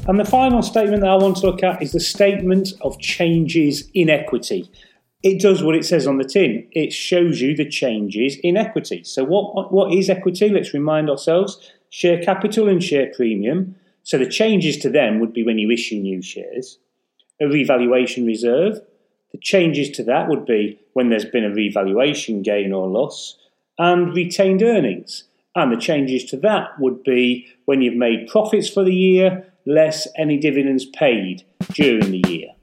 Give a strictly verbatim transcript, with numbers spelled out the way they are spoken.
And the final statement that I want to look at is the statement of changes in equity. It does what it says on the tin. It shows you the changes in equity. So what, what is equity? Let's remind ourselves. Share capital and share premium. So the changes to them would be when you issue new shares. A revaluation reserve. The changes to that would be when there's been a revaluation gain or loss. And retained earnings. And the changes to that would be when you've made profits for the year, less any dividends paid during the year.